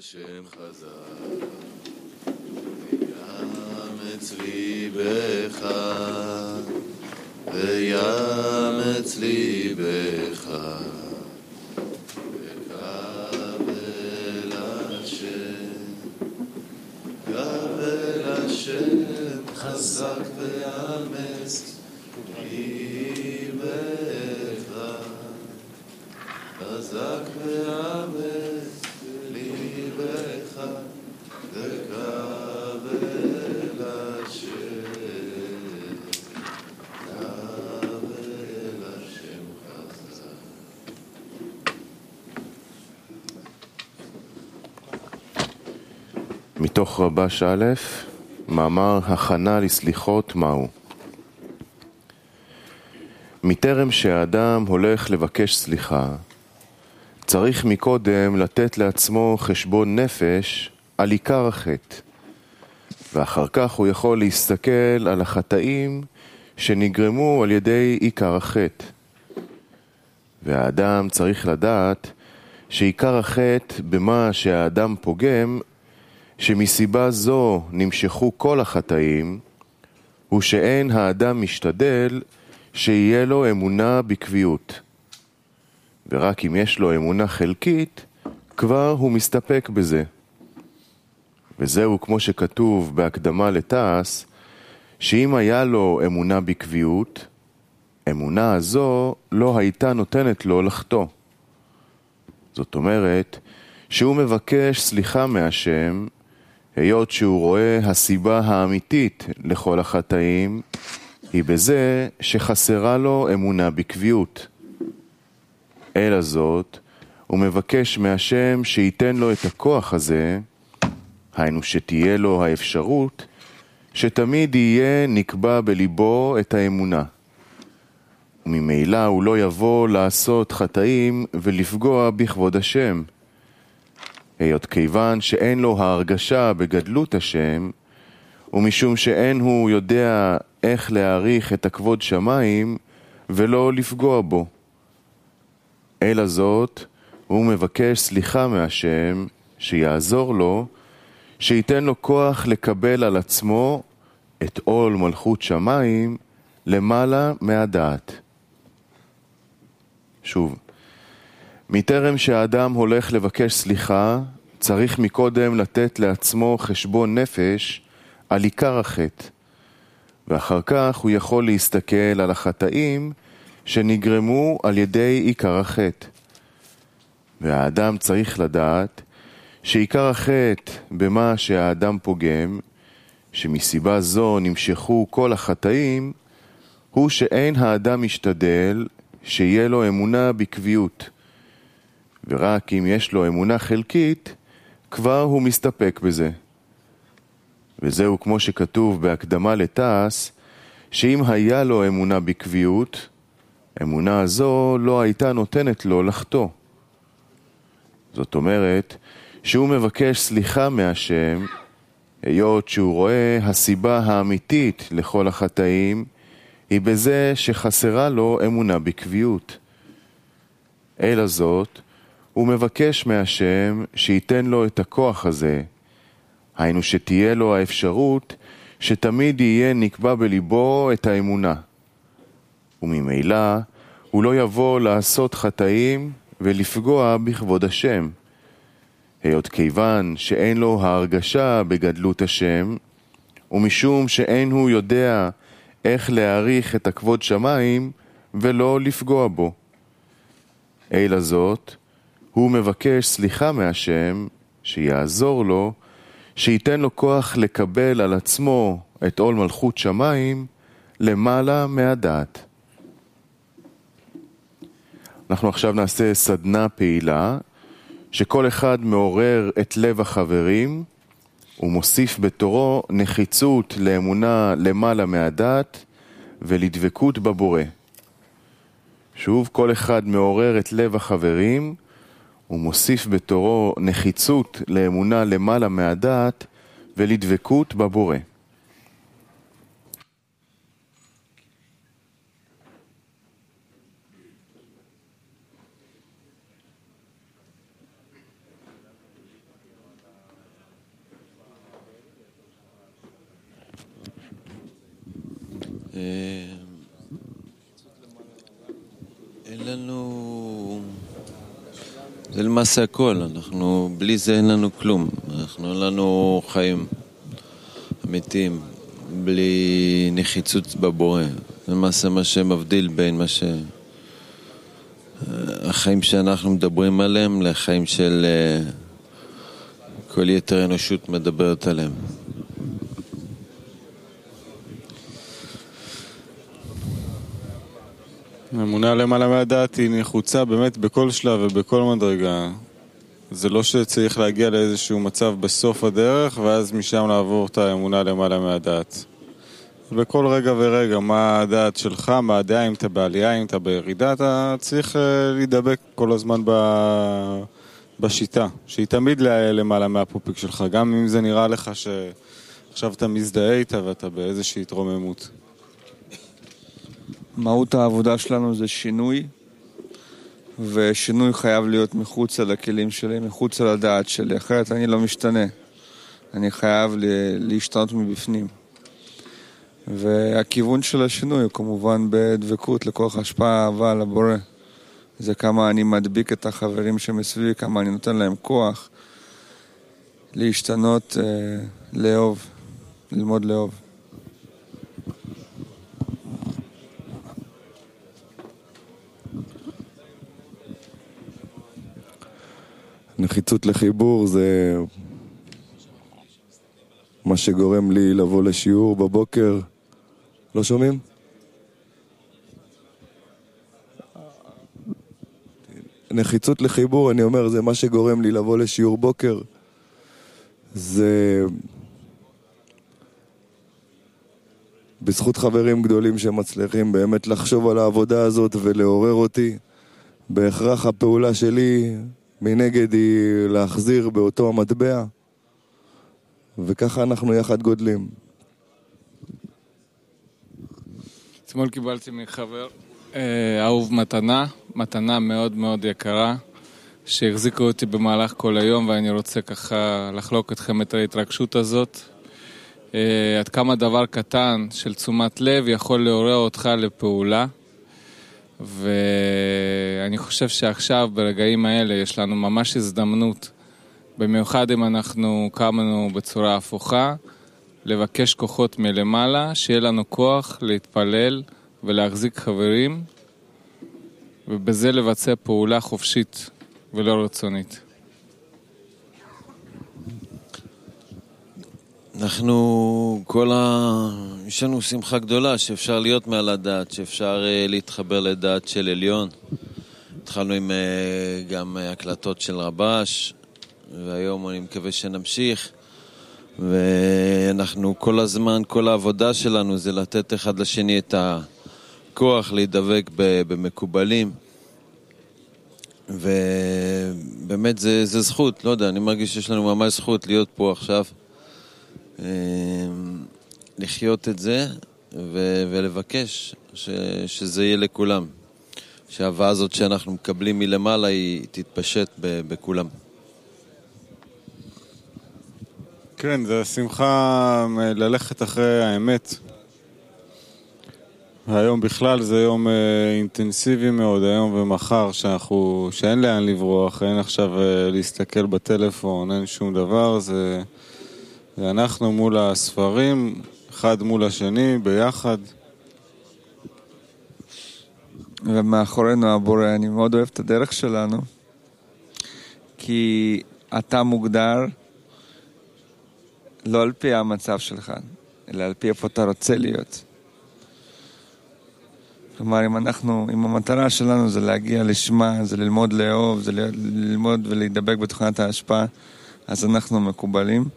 השם חזק, ויאמץ ליבך, ויאמץ ליבך, וקבל השם, קבל השם חזק ויאמץ ליבך, חזק ויאמץ ליבך, וקבל השם, קבל השם חזק. מתוך רבש א', מאמר הכנה לסליחות מהו. מטרם שהאדם הולך לבקש סליחה, צריך מקודם לתת לעצמו חשבון נפש על עיקר החטא, ואחר כך הוא יכול להסתכל על החטאים שנגרמו על ידי עיקר החטא. והאדם צריך לדעת שעיקר החטא במה שהאדם פוגם, שמסיבה זו נמשכו כל החטאים, הוא שאין האדם משתדל שיהיה לו אמונה בקביעות. ורק אם יש לו אמונה חלקית, כבר הוא מסתפק בזה. וזהו כמו שכתוב בהקדמה לתעש, שאם היה לו אמונה בקביעות, אמונה הזו לא הייתה נותנת לו לחטוא. זאת אומרת, שהוא מבקש סליחה מהשם, היות שהוא רואה הסיבה האמיתית לכל החטאים, היא בזה שחסרה לו אמונה בקביעות. אלא זאת, הוא מבקש מהשם שייתן לו את הכוח הזה, היינו שתהיה לו האפשרות, שתמיד יהיה נקבע בליבו את האמונה. וממילא הוא לא יבוא לעשות חטאים ולפגוע בכבוד השם. היות כיוון שאין לו ההרגשה בגדלות השם, ומשום שאין הוא יודע איך להעריך את הכבוד שמיים ולא לפגוע בו. אלא זאת, הוא מבקש סליחה מהשם שיעזור לו, שייתן לו כוח לקבל על עצמו את עול מלכות שמיים למעלה מהדעת. שוב, מטרם שהאדם הולך לבקש סליחה, צריך מקודם לתת לעצמו חשבון נפש על עיקר החטא, ואחר כך הוא יכול להסתכל על החטאים שנגרמו על ידי עיקר החטא. והאדם צריך לדעת שעיקר החטא במה שהאדם פוגם, שמסיבה זו נמשכו כל החטאים, הוא שאין האדם משתדל שיהיה לו אמונה בקביעות. ורק אם יש לו אמונה חלקית, כבר הוא מסתפק בזה. וזהו כמו שכתוב בהקדמה לתעש, שאם היה לו אמונה בקביעות, אמונה הזו לא הייתה נותנת לו לחטוא. זאת אומרת, שהוא מבקש סליחה מהשם, היות שהוא רואה הסיבה האמיתית לכל החטאים, היא בזה שחסרה לו אמונה בקביעות. אלא זאת, הוא מבקש מהשם שייתן לו את הכוח הזה, היינו שתהיה לו האפשרות שתמיד יהיה נקבע בליבו את האמונה. וממילא הוא לא יבוא לעשות חטאים ולפגוע בכבוד השם. היות כיוון שאין לו ההרגשה בגדלות השם, ומשום שאין הוא יודע איך להעריך את הכבוד שמיים ולא לפגוע בו. אלא זאת, הוא מבקש סליחה מהשם שיעזור לו, שייתן לו כוח לקבל על עצמו את עול מלכות שמיים למעלה מהדעת. אנחנו עכשיו נעשה סדנה פעילה, שכל אחד מעורר את לב החברים, ומוסיף בתורו נחיצות לאמונה למעלה מהדעת ולדבקות בבורא. שוב, כל אחד מעורר את לב החברים, ומוסיף בתורו נחיצות לאמונה למעלה מהדעת ולדבקות בבורא. אין לנו... זה למעשה הכל, בלי זה אין לנו כלום. אין לנו חיים אמיתיים, בלי נחיצות בבורא. זה למעשה מה שמבדיל בין החיים שאנחנו מדברים עליהם לחיים של כל יתר אנושות מדברת עליהם. האמונה למעלה מהדעת היא נחוצה באמת בכל שלב ובכל מדרגה. זה לא שצריך להגיע לאיזשהו מצב בסוף הדרך ואז משם לעבור את האמונה למעלה מהדעת. בכל רגע ורגע, מה הדעת שלך, מה הדעה, אם אתה בעלייה, אם אתה בירידה, אתה צריך להידבק כל הזמן בשיטה, שהיא תמיד למעלה מהפופיק שלך, גם אם זה נראה לך שעכשיו אתה מזדהה איתה ואתה באיזושהי התרוממות. מהות העבודה שלנו זה שינוי, ושינוי חייב להיות מחוץ לכלים שלי, מחוץ לדעת שלי, אחרת אני לא משתנה. אני חייב להשתנות מבפנים. והכיוון של השינוי הוא כמובן בדבקות לכוח השפעה אהבה לבורא. זה כמה אני מדביק את החברים שמסביבי, כמה אני נותן להם כוח להשתנות, לאהוב, ללמוד לאהוב. נחיצות לחיבור זה מה שגורם לי לבוא לשיעור בבוקר. לא שומעים? נחיצות לחיבור, אני אומר, זה מה שגורם לי לבוא לשיעור בוקר. זה בזכות חברים גדולים שמצליחים באמת לחשוב על העבודה הזאת ולעורר אותי. בהכרח הפעולה שלי מנגד היא להחזיר באותו המטבע, וככה אנחנו יחד גודלים. אתמול קיבלתי מחבר אהוב מתנה מאוד מאוד יקרה, שהחזיקה אותי במהלך כל היום, ואני רוצה ככה לחלוק אתכם את ההתרגשות הזאת. עד כמה דבר קטן של תשומת לב יכול לעורר אותך לפעולה, ואני חושב שעכשיו ברגעים האלה יש לנו ממש הזדמנות, במיוחד אם אנחנו קמנו בצורה הפוכה, לבקש כוחות מלמעלה, שיהיה לנו כוח להתפלל ולהחזיק חברים, ובזה לבצע פעולה חופשית ולא רצונית. יש לנו שמחה גדולה שאפשר להיות מעל הדעת, שאפשר להתחבר לדעת של עליון. התחלנו עם גם הקלטות של רבש, והיום אני מקווה שנמשיך. ואנחנו כל הזמן, כל העבודה שלנו זה לתת אחד לשני את הכוח להידבק במקובלים. ובאמת זה זכות, לא יודע, אני מרגיש שיש לנו ממש זכות להיות פה עכשיו. לחיות את זה ולבקש שזה יהיה לכולם, שההבאה הזאת שאנחנו מקבלים מלמעלה היא תתפשט בכולם. כן, זה שמחה ללכת אחרי האמת. והיום בכלל זה יום אינטנסיבי מאוד, היום ומחר, שאין לאן לברוח, אין עכשיו להסתכל בטלפון, אין שום דבר, זה אנחנו מול הספרים, אחד מול השני, ביחד. ומאחורינו הבורא, אני מאוד אוהב את הדרך שלנו, כי אתה מוגדר לא על פי המצב שלך, אלא על פי איפה אתה רוצה להיות. כלומר, אם המטרה שלנו זה להגיע לשמה, זה ללמוד לאהוב, זה ללמוד ולהידבק בתוכנת ההשפעה, אז אנחנו מקובלים.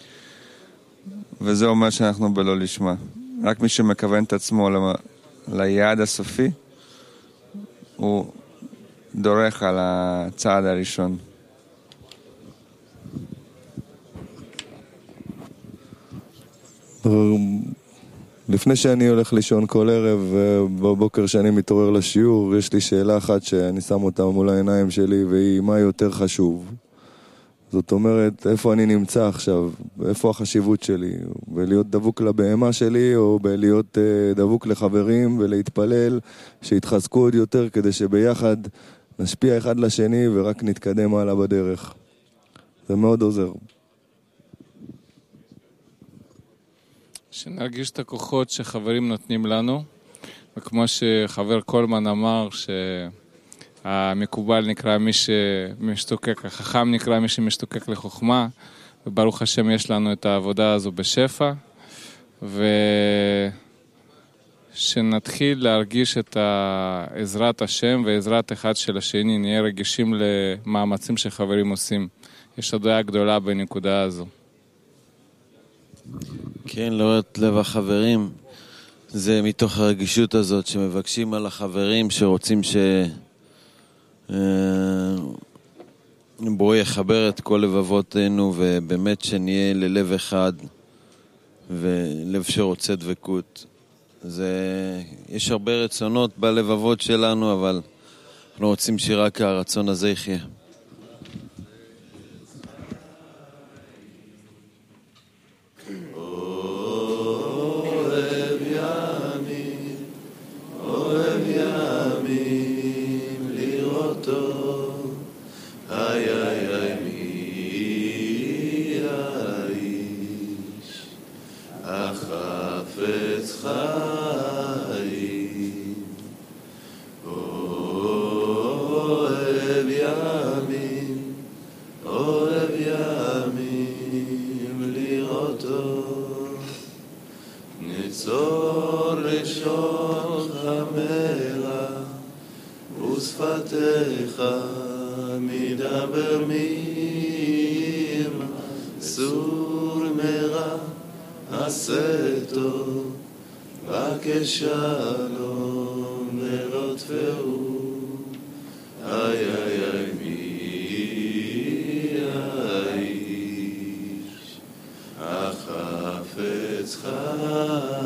וזה אומר שאנחנו בלא לשמה. רק מי שמכוון את עצמו ליעד הסופי, הוא דורך על הצעד הראשון. לפני שאני הולך לישון כל ערב, בבוקר שאני מתעורר לשיעור, יש לי שאלה אחת שאני שם אותה מול העיניים שלי, והיא מה יותר חשוב. זאת אומרת, איפה אני נמצא עכשיו, איפה החשיבות שלי, ולהיות דבוק לבהמה שלי, או בלהיות דבוק לחברים ולהתפלל, שיתחזקו עוד יותר, כדי שביחד נשפיע אחד לשני ורק נתקדם הלאה בדרך. זה מאוד עוזר. שנרגיש את הכוחות שחברים נותנים לנו, וכמו שחבר קולמן אמר, המקובל נקרא מי שמשתוקק, החכם נקרא מי שמשתוקק לחוכמה, וברוך השם יש לנו את העבודה הזו בשפע, ושנתחיל להרגיש את עזרת השם ועזרת אחד של השני, נהיה רגישים למאמצים שחברים עושים. יש הודעה גדולה בנקודה הזו. כן, לא את לב החברים, זה מתוך הרגישות הזאת שמבקשים על החברים שרוצים בואו יחבר את כל לבבותינו ובאמת שנהיה ללב אחד ולב שרוצה דבקות. יש הרבה רצונות בלבבות שלנו, אבל אנחנו רוצים שרק הרצון הזה יחיה. ושפתיך מדבר מרמה, סור מרע עשה טוב, בקש שלום ורודפהו. איי איי איי מי האיש החפץ חיים.